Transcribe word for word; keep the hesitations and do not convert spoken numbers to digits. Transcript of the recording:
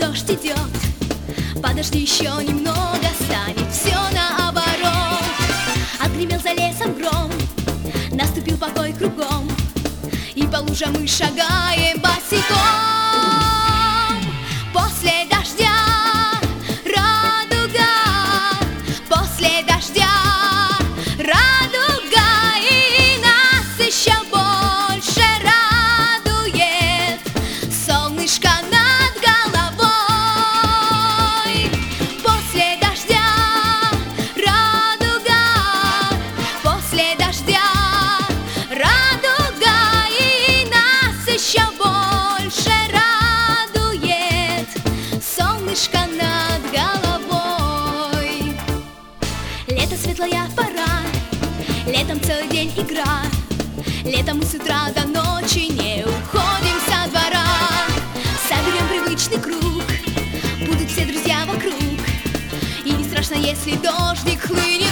дождь идет, подожди еще немного, станет все наоборот. Отгремел за лесом гром, наступил покой кругом, и по лужам мы шагаем босиком. После дождя радуга, после дождя радуга, и нас еще больше радует солнышко над головой. После дождя радуга, после дождя радуга, и нас еще больше радует солнышко над головой. Лето светлая пора, летом целый день игра, летом мы с утра до ночи не уходим со двора. Соберем привычный круг, будут все друзья вокруг, и не страшно, если дождик хлынет.